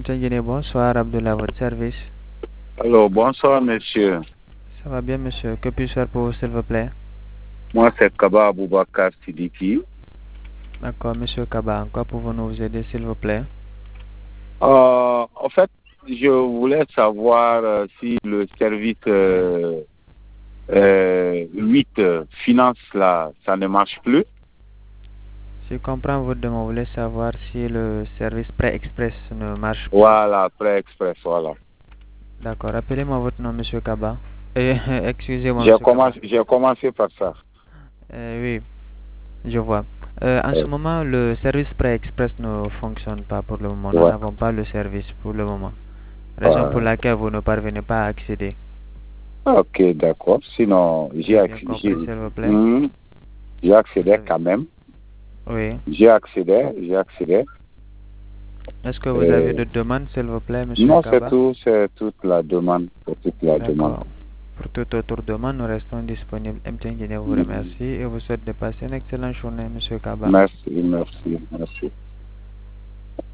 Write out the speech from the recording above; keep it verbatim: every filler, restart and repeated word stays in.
M T N, bonsoir, Abdullah, votre service. Alors, bonsoir, monsieur. Ça va bien, monsieur. Que puis-je faire pour vous, s'il vous plaît? Moi, c'est Kaba Aboubakar Sidiki. D'accord, monsieur Kaba. En quoi pouvons-nous vous aider, s'il vous plaît? Euh, en fait, je voulais savoir euh, si le service euh, euh, huit euh, finance, là, ça ne marche plus. Si je comprends votre demande, vous voulez savoir si le service pré-express ne marche plus. Voilà, Prêt Express, voilà. D'accord. Appelez-moi votre nom, monsieur Kaba. Eh, excusez-moi, J'ai monsieur Kaba. commencé, j'ai commencé par ça. Euh, oui, je vois. Euh, en ce Euh, moment, le service pré-express ne fonctionne pas pour le moment. Nous ouais. n'avons pas le service pour le moment. Raison pour Euh, laquelle vous ne parvenez pas à accéder. ok, d'accord. Sinon, j'ai J'ai bien accédé, compris, j'ai s'il vous plaît. hmm, j'ai accédé Servi- quand même. Oui. J'ai accédé, j'ai accédé. Est-ce que vous avez Euh, de demandes, s'il vous plaît, monsieur non, c'est Kaba? tout, c'est toute la demande, c'est toute la demande. D'accord. Pour toute autre demande, nous restons disponibles. M T N Guinée vous remercie et vous souhaite de passer une excellente journée, monsieur Kaba. Merci, merci, merci.